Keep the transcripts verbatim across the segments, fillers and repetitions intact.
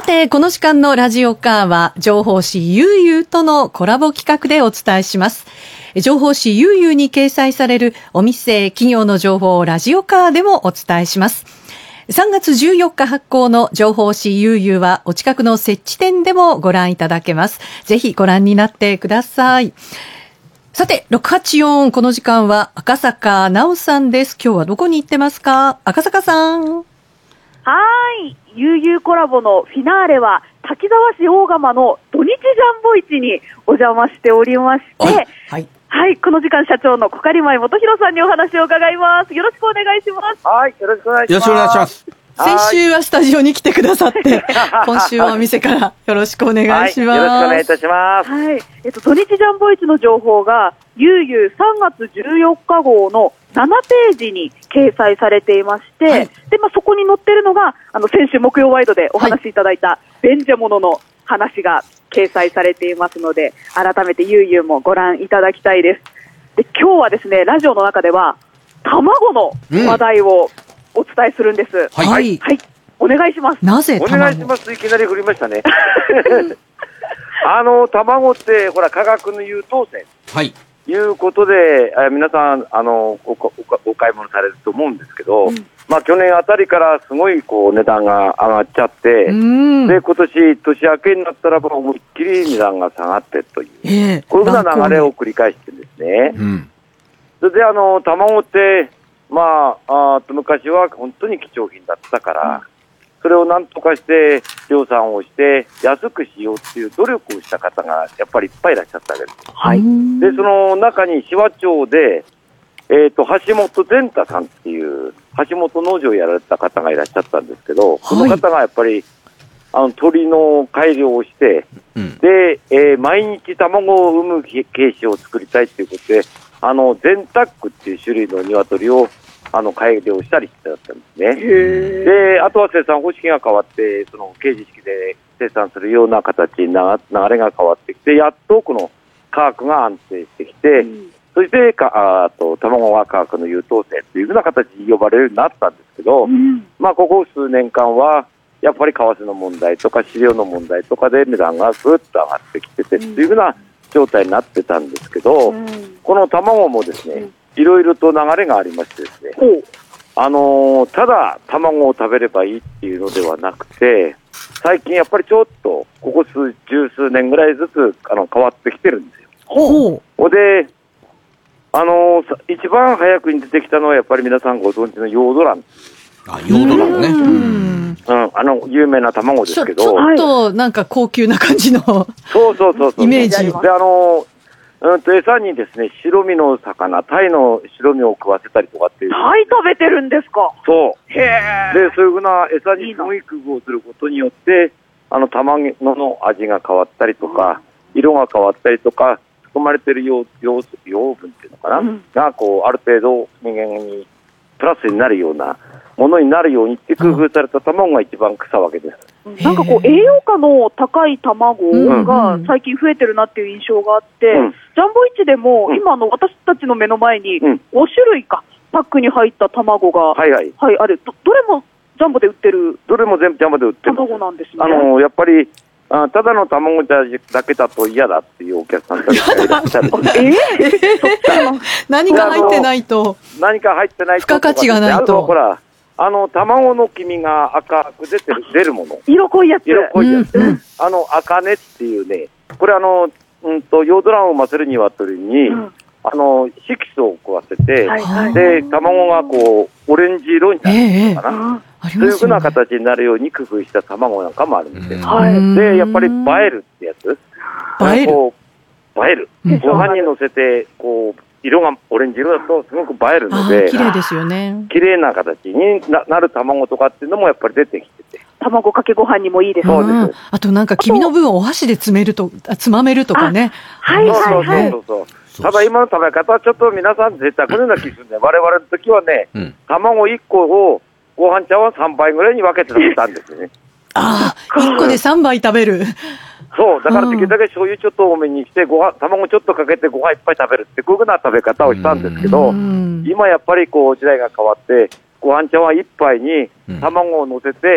て、この時間のラジオカーは、情報誌ゆうゆうとのコラボ企画でお伝えします。情報誌ゆうゆうに掲載されるお店、企業の情報をラジオカーでもお伝えします。さんがつじゅうよっか発行の情報誌ゆうゆうは、お近くの設置店でもご覧いただけます。ぜひご覧になってください。さて、ろくはちよん、この時間は赤坂奈緒さんです。今日はどこに行ってますか？赤坂さん。 はーい。ゆうゆうコラボのフィナーレは、滝沢市大釜の土日ジャンボ市にお邪魔しておりまして、はい。はい、この時間社長の小狩前元弘さんにお話を伺います。よろしくお願いします。 はい、よろしくお願いします。 よろしくお願いします。 先週はスタジオに来てくださって、今週はお店からよろしくお願いします。 はい、よろしくお願いいたします。 はい、えっと、土日ジャンボ市の情報が、ゆうゆうさんがつじゅうよっか号のななページに掲載されていまして、はい、で、まあ、そこに載ってるのが、あの、先週木曜ワイドでお話しいただいた、便所物の話が掲載されていますので、改めてゆうゆうもご覧いただきたいです。で、今日はですね、ラジオの中では、卵の話題をお伝えするんです。うん、 はい。はい。 お願いします。 なぜ卵？ お願いします。いきなり振りましたね。あの、卵って、ほら、化学の優等生。はい。いうことで、え皆さん、あの、お、お、お買い物されると思うんですけど、うん、まあ、去年あたりからすごい、こう、値段が上がっちゃって、で、今年、年明けになったら、思いっきり値段が下がってという、えー、こういうふうな流れを繰り返してるんですね。うん、それで、あの、卵って、まあ、あと昔は本当に貴重品だったから、うん、それをなんとかして量産をして安くしようっていう努力をした方がやっぱりいっぱいいらっしゃったわけです。はい。で、その中に紫波町で、えっと、橋本善太さんっていう橋本農場をやられた方がいらっしゃったんですけど、はい、その方がやっぱりあの鳥の改良をして、うん、で、えー、毎日卵を産むケーシを作りたいということで、あの全タックっていう種類の鶏をあの改良したりしてだったんですね。で、あとは生産方式が変わって、その刑事式で生産するような形にな流れが変わってきて、やっとこの価格が安定してきて、うん、そしてかあと卵が価格の優等生というふうな形に呼ばれるようになったんですけど、うん、まあここ数年間はやっぱり為替の問題とか飼料の問題とかで値段がぐっと上がってきててっていうふうな状態になってたんですけど、うん、この卵もですね、いろいろと流れがありましてですね、あのー、ただ卵を食べればいいっていうのではなくて、最近やっぱりちょっとここ数十数年ぐらいずつあの変わってきてるんですよ。ほうで、あのー、一番早くに出てきたのはやっぱり皆さんご存知のヨード卵。 あ、ヨード卵ね。うんうん、あの有名な卵ですけど、 ちょ、ちょっとなんか高級な感じのそうそうそうそうイメージで、あのうんと餌にですね、白身の魚、タイの白身を食わせたりとかっていう。 タイ食べてるんですか？ そう。へー。で、そういうふうな餌にすごい工夫をすることによって、あの卵の味が変わったりとか、うん、色が変わったりとか、含まれている養養養分っていうのかな、うん、がこうある程度人間にプラスになるようなものになるようにって工夫された卵が一番草わけです。 なんかこう栄養価の高い卵が最近増えてるなっていう印象があって、うん、ジャンボ市でも今の私たちの目の前にご種類かパックに入った卵が、はいはいはい、ある ど, どれもジャンボで売ってるどれも全部ジャンボで売ってる卵なんですね。 あのやっぱりあただの卵だけだと嫌だっていうお客さんたちがいらっしゃる。 えー、何か入ってないと何か入ってないと付加価値がないと、 あとほらあの卵の黄身が赤く出てる出るもの、 色濃いやつ、 色濃いやつ、うん、あの赤根っていうね、これあのうんとヨード卵を産ませる鶏に、うん、あの色素を食わせて、はいはい、で卵がこうオレンジ色になるのかな、えー、そういうふうな形になるように工夫した卵なんかもあるんですよ。はい、でやっぱり映えるってやつ、 映えるこう映える、うん、ご飯に乗せてこう色がオレンジ色だとすごく映えるので、 綺麗ですよね。 綺麗な形に な, なる卵とかっていうのもやっぱり出てきてて、 卵かけご飯にもいいです。 そうです。 あとなんか黄身の部分をお箸で詰めるとつまめるとかね。 はいはいはい。 そうそうそう。ただ今の食べ方はちょっと皆さん贅沢な気がするんで、我々の時はね、うん、卵いっこをご飯茶碗さんばいぐらいに分けて食べたんですよね。 ああ、いっこでさんばい食べる。 そう、だからできるだけ醤油ちょっと多めにして、ご飯、卵ちょっとかけてご飯いっぱい食べるって、こういうふうな食べ方をしたんですけど、今やっぱりこう時代が変わって、ご飯茶碗いっぱいに卵を乗せて、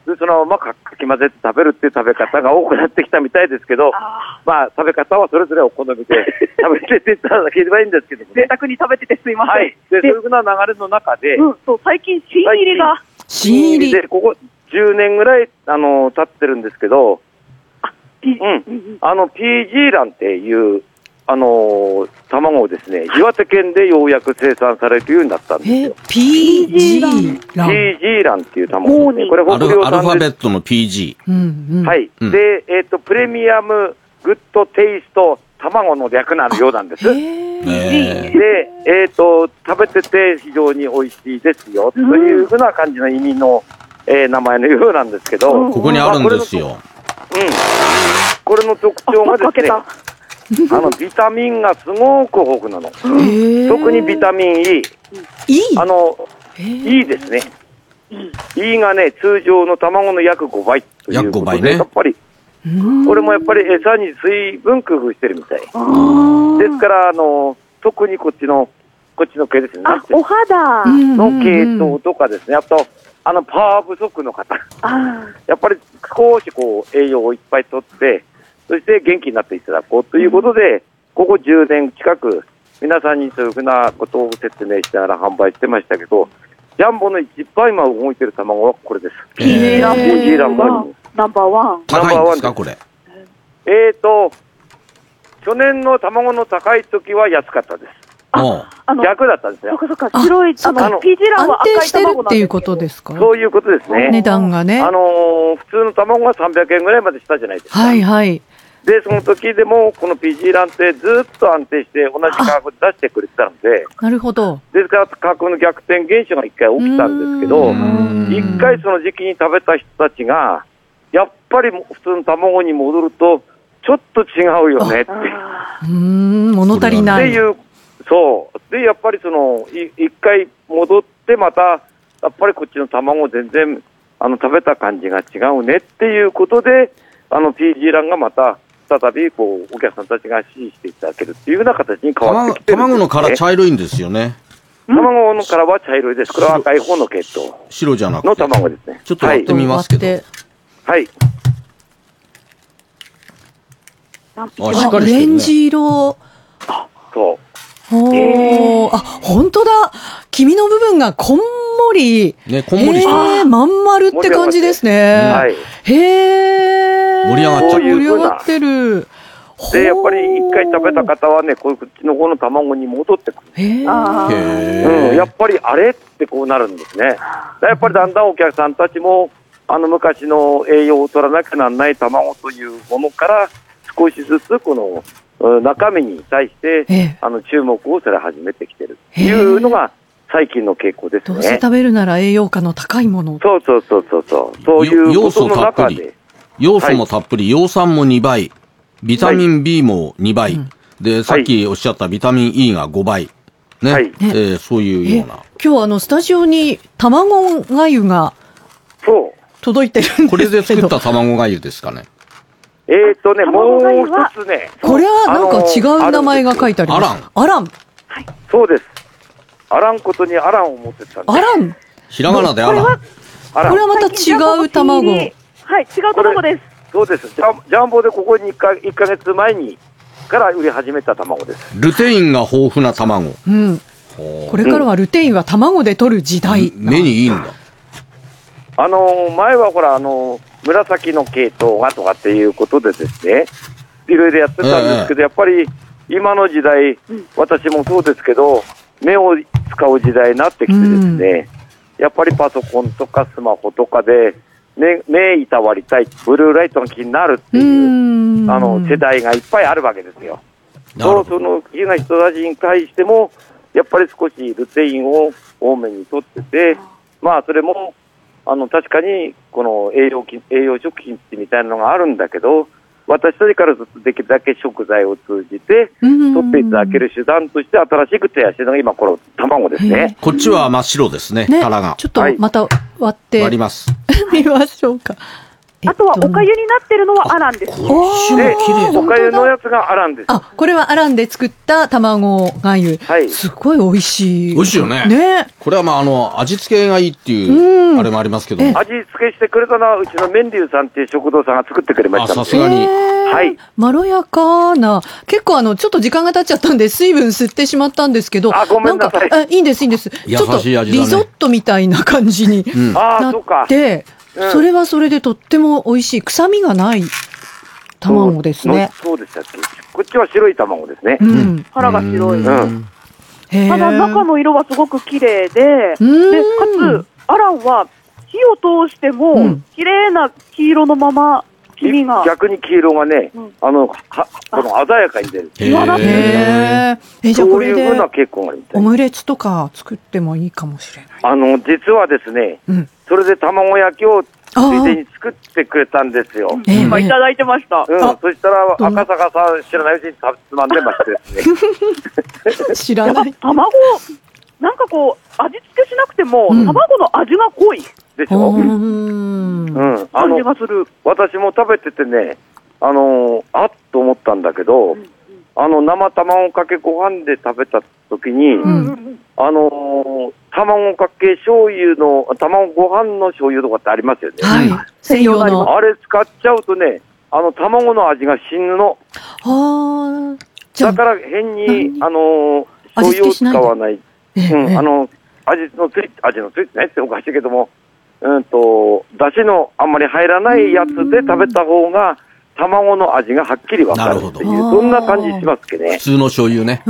でそのままかき混ぜて食べるっていう食べ方が多くなってきたみたいですけど、あまあ食べ方はそれぞれお好みで食べてていただければいいんですけども、ね、 贅沢に食べててすいません。 はい。で、そういうふうな流れの中で、 うん、そう最近新入りが新入りでここじゅうねんぐらいあの経ってるんですけど、あ、うん、あの ピージー 卵っていうあのー、卵をですね、岩手県でようやく生産されるようになったんですよ。 え ピージー 卵ピージー 卵っていう卵ですね。これ北領産です。アルファベットの ピージー。 うんうん、 はい、うん。で、えっ、ー、と、プレミアムグッドテイスト卵の略なるようなんです。で、えっ、ー、と、食べてて非常に美味しいですよ、というふうな感じの意味の、えー、名前のようなんですけど。 ここにあるんですよ。まあ、 こうん。これの特徴がですね、あのビタミンがすごく豊富なの。特にビタミン E。 E？ あの、E ですね。E がね、通常の卵の約ごばいということで、約ごばいね、やっぱり、これもやっぱり餌に水分工夫してるみたい。ですから、あの、特にこっちの、こっちの系ですね。 あ、お肌の系統とかですね。あと、あの、パワー不足の方。やっぱり少しこう、栄養をいっぱいとって、そして元気になっていただこうということで、ここじゅうねん近く、皆さんにそういうふうなことを説明しながら販売してましたけど、ジャンボの一番今動いてる卵はこれです。 ピージーランボナンバーワン。 高いんですか、これ。 えーと、去年の卵の高い時は安かったです。 あ、 あの逆だったんですよ。 そうかそうか、白い、あの、ピージーランは赤い卵なんです。安定してるっていうことですか？ そういうことですね。 値段がね。 あのー、普通の卵がさんびゃくえんぐらいまでしたじゃないですか。 はいはい。 で、その時でも、この ピージー ランってずっと安定して同じ価格で出してくれてたので、 なるほど。 ですから価格の逆転現象が一回起きたんですけど、一回その時期に食べた人たちが、やっぱり普通の卵に戻ると、ちょっと違うよねって。 うーん、物足りない。 っていう、そう。で、やっぱりその、一回戻ってまた、やっぱりこっちの卵全然、あの、食べた感じが違うねっていうことで、あの、ピージー ランがまた、再びこうお客さんたちが支持していただけるっていうような形に変わってきてるんです、ね、 卵の殻茶色いんですよね。 卵の殻は茶色いです。これは赤い方の系統。 白じゃなくて。 の卵ですね。 ちょっと割ってみますけど。はい。 はい、 あ、しっかりしてるね。オレンジ色。 そう。 おー、えー、あ、本当だ。黄身の部分がこんもり。 ね、こんもりしてる。えー、まん丸って感じですね。 はい。 へー。 盛り上がっちゃってる。 盛り上がってる。 で、やっぱり一回食べた方はね、こういう口の方の卵に戻ってくる。 へー。 へー。うん、やっぱりあれってこうなるんですね。やっぱりだんだんお客さんたちも、あの昔の栄養を取らなきゃならない卵というものから、少しずつこの、中身に対して、ええ、あの注目をされ始めてきてるというのが最近の傾向ですね。 どうせ食べるなら栄養価の高いもの。 そうそうそうそうそう。そういうことの中で。 要素もたっぷり、葉酸もにばい、ビタミン B もにばい、はい、で、さっきおっしゃったビタミン E がごばい。ね。はい、えー、そういうような。 今日あの、スタジオに卵がゆが届いてるんですけど。 これで作った卵がゆですかね。 えーとね、もう一つね。 これはなんか違う名前が書いてあります。 アラン。 アラン。 はい。そうです。アランことにアランを持ってたんです。 アラン。 ひらがなでアラン。 これはまた違う卵。はい、 違う卵です。 そうです。ジャン、ジャンボでここにいっかげつまえにから売り始めた卵です。 ルテインが豊富な卵。 うん。これからはルテインは卵で取る時代。 うん、目にいいんだ。 あのー、前はほら、あのー、紫の系統がとかっていうことでですね、いろいろやってたんですけど、ええ、やっぱり今の時代、うん、私もそうですけど、目を使う時代になってきてですね、うん、やっぱりパソコンとかスマホとかで、目、目いたわりたい、ブルーライトが気になるっていう、うあの、世代がいっぱいあるわけですよ。そう、その気な人たちに対しても、やっぱり少しルテインを多めにとってて、まあ、それも、あの確かにこの栄養き栄養食品みたいなのがあるんだけど、私たちからずっとできるだけ食材を通じて取っていただける手段として新しく提案しているのが今この卵ですね。 こっちは真っ白ですね、 ね、 殻が。 ちょっとまた割って、 割ります。 見ましょうか。 あとはおかゆになってるのはアランです。 で、おかゆのやつがアランです。 あ、これはアランで作った卵がゆ。はい。すごい美味しい。 美味しいよね。 ね。 これはまあ、あの、味付けがいいっていう、あれもありますけど。 味付けしてくれたのは、うちの麺龍さんっていう食堂さんが作ってくれました。 さすがに。 はい。まろやかな。結構あの、ちょっと時間が経っちゃったんで、水分吸ってしまったんですけど。 あ、ごめんなさい。 なんか、いいんです、いいんです。 優しい味だね。 リゾットみたいな感じになって、それはそれでとっても美味しい。臭みがない卵ですね。 そうでしたっけ。こっちは白い卵ですね。 うん。腹が白い。うん。ただ中の色はすごく綺麗で、で、かつ、アランは火を通しても、綺麗な黄色のまま、黄身が。 逆に黄色がね、あの、は、この鮮やかに出る。 へー。え、じゃあこれで、 そういう風な傾向があるみたい。 オムレツとか作ってもいいかもしれない。 あの、実はですね、それで卵焼きをついでに作ってくれたんですよ。 今いただいてました。 うん、そしたら赤坂さん知らないうちにつまんでましてですね。知らない。 卵、なんかこう、味付けしなくても、卵の味が濃い。 でしょ。うん。 感じがする。 私も食べててね、あの、あっと思ったんだけど、あの、生卵かけご飯で食べた時に、あの、卵かけ醤油の、卵ご飯の醤油とかってありますよね。 はい。専用の。 あれ使っちゃうとね、あの、卵の味が死ぬの。 はあ。だから変に、あの、醤油を使わない。うん、あの、味のつい、味のついてないっておかしいけども、うんと、出汁のあんまり入らないやつで食べた方が、卵の味がはっきりわかるっていう、そんな感じしますけどね。 普通の醤油ね。 うん。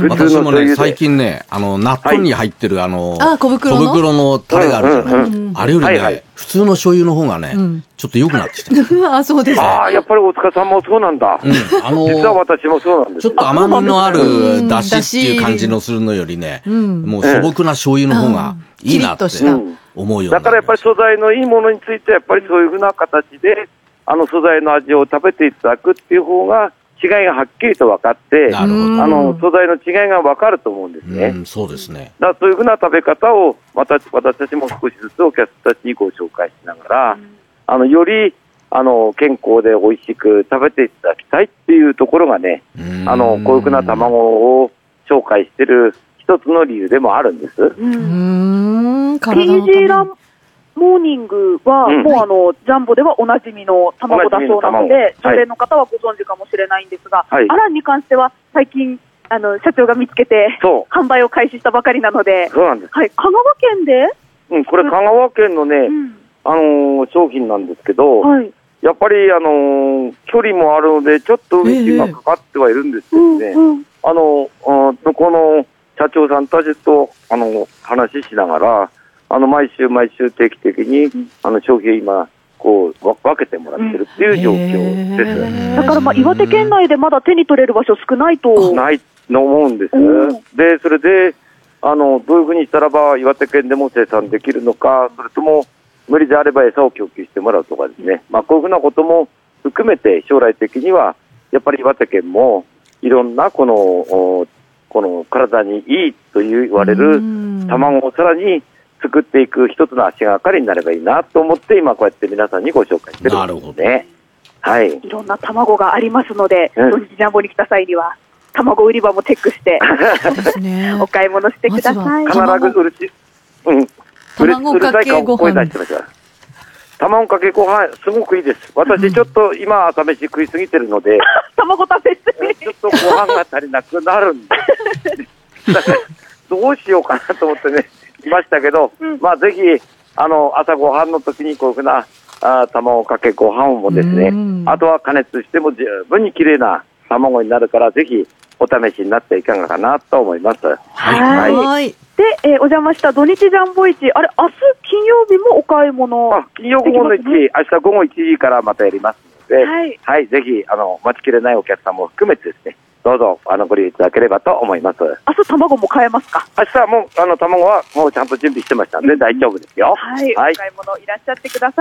私もね、最近ね、あの、納豆に入ってるあの、 あ、小袋の小袋のタレがあるじゃない。あれよりね、普通の醤油の方がね、ちょっと良くなってきて。 あ、そうです。 ああ、やっぱり大塚さんもそうなんだ。うん。あの、実は私もそうなんです。 ちょっと甘みのある出汁っていう感じのするのよりね、もう素朴な醤油の方がいいなって思うよ。 だからやっぱり素材のいいものについて、やっぱりそういうふうな形で、あの素材の味を食べていただくっていう方が違いがはっきりと分かって、あの素材の違いが分かると思うんですね。 うん、そうですね。 だからそういうふうな食べ方を私たちも少しずつお客さんたちにご紹介しながら、うん、あのよりあの健康で美味しく食べていただきたいっていうところがね、あのこういうふうな卵を紹介している一つの理由でもあるんです。うーん、体のためにモーニングは、うん、もうあの、ジャンボではおなじみの卵だそうなので、常連の方はご存知かもしれないんですが、はい、アランに関しては最近、あの、社長が見つけて、販売を開始したばかりなので、 そうなんです。 はい、香川県でうん、これ香川県のね、うん、あのー、商品なんですけど、はい、やっぱりあのー、距離もあるので、ちょっと運賃がかかってはいるんですけどね、えーうんうん、あの、あこの社長さんたちと、あの、話ししながら、あの毎週毎週定期的に、うん、あの商品を今こう分けてもらってるっていう状況です。 うん、だからまあ岩手県内でまだ手に取れる場所少ないと。 ないと思うんです。うん、でそれであのどういうふうにしたらば岩手県でも生産できるのか、それとも無理であれば餌を供給してもらうとかですね。まあこういうふうなことも含めて将来的にはやっぱり岩手県もいろんなこのこの体にいいと言われる卵をさらに作っていく一つの足がかりになればいいなと思って今こうやって皆さんにご紹介してるんですね。なるほどね。はい。 いろんな卵がありますので、土日ジャンボに来た際には卵売り場もチェックしてお買い物してください。 必ずうるし、うん、 卵かけご飯。 卵かけご飯すごくいいです。私ちょっと今朝飯食いすぎてるので、 卵食べすぎ。 ちょっとご飯が足りなくなるんで、だからどうしようかなと思ってね。いましたけど、うん、まあぜひあの朝ごはんの時にこういうふうなあ卵かけご飯もですね、あとは加熱しても十分に綺麗な卵になるからぜひお試しになっていかがかなと思います。 はい。はい、で、えー、お邪魔した土日ジャンボ市、あれ明日金曜日もお買い物、 あ金曜午後のいちじ、明日午後いちじからまたやりますので、はい、はい、ぜひあの待ちきれないお客さんも含めてですね。どうぞあのご利用いただければと思います。 明日卵も買えますか？ 明日はもうあの卵はもうちゃんと準備してましたので大丈夫ですよ。 はい、はい、お買い物いらっしゃってください。はい、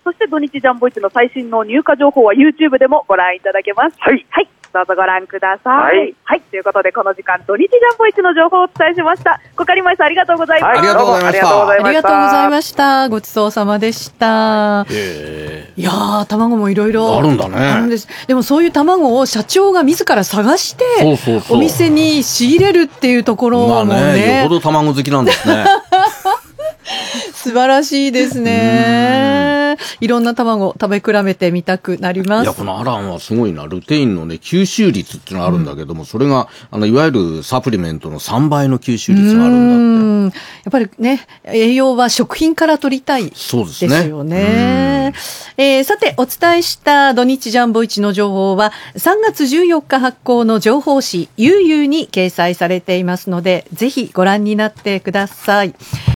そして土日ジャンボ市の最新の入荷情報は YouTube でもご覧いただけます。 はい。 はい。どうぞご覧ください。 はい。 はい。ということで、この時間、土日ジャンボ市の情報をお伝えしました。小狩舞さん、ありがとうございました。 はい、ありがとうございました。 ありがとうございました。ごちそうさまでした。へいやー、卵もいろいろあるんだね。あるんです。 でもそういう卵を社長が自ら探して、 そうそうそう、 お店に仕入れるっていうところもね。まあね、 よほど卵好きなんですね。 素晴らしいですね。いろんな卵食べ比べてみたくなります。 いや、このアランはすごいな。ルテインのね、吸収率っていうのがあるんだけども、うん、それが、あの、いわゆるサプリメントのさんばいの吸収率があるんだって。 やっぱりね、栄養は食品から取りたいですよね。そうですね。えー、さて、お伝えした土日ジャンボ市の情報は、さんがつじゅうよっか発行の情報誌、ゆうゆうに掲載されていますので、ぜひご覧になってください。